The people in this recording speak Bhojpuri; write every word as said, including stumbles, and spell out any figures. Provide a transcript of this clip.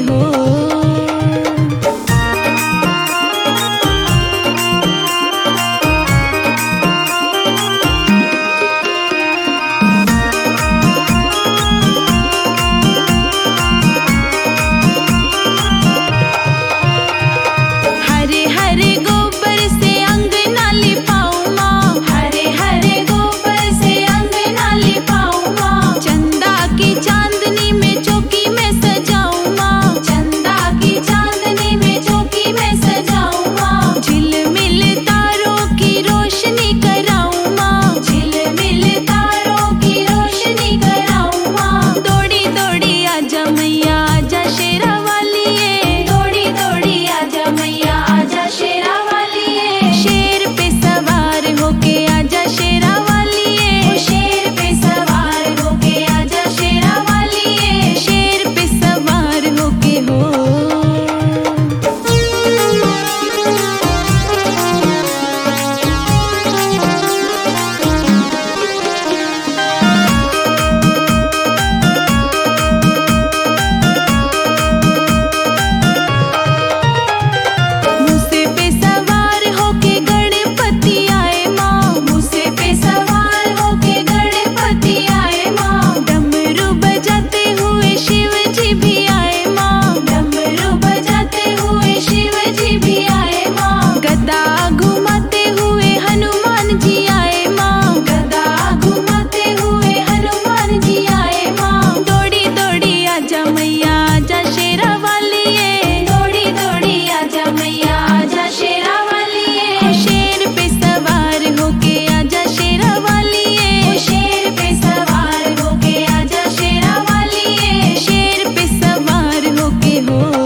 हो। हरे हरे गोबर से अंगना लिपाऊं माँ, हरे हरे गोबर से अंगना लिपाऊं माँ। चंदा की चांदनी में चौकी में सजाऊं माँ, चंदा की चांदनी में चौकी में सजाऊं माँ। झिलमिल तारों की रोशनी कराऊं माँ, झिलमिल तारों की रोशनी कराऊं माँ। दौड़ी दौड़ी आजा मैया आजा शेरा वालिए, दौड़ी दौड़ी आजा मैया आजा शेरा वालिए। शेर पे सवार होके आजा शेरा वालिए, शेर पे सवार होके आजा शेरा वालिए, शेर पे सवार होके हो। मूसे पे सवार होके गणपति आए माँ, मूसे पे सवार होके गणपति आए माँ। डमरू बजाते हुए शिव जी भी आए माँ, डमरू बजाते हुए शिव जी भी आए माँ। गदा घुमाते हुए हनुमान जी आए माँ, गदा घुमाते हुए हनुमान जी आए माँ। दौड़ी दौड़ी आजा मैया आजा शेरा वालिए, दौड़ी दौड़ी आजा मैया आजा शेरा वालिए। शेर पे सवार होके आजा शेरा वालिए, शेर पे सवार होके आजा शेरा वालिए, शेर पे सवार होके हो।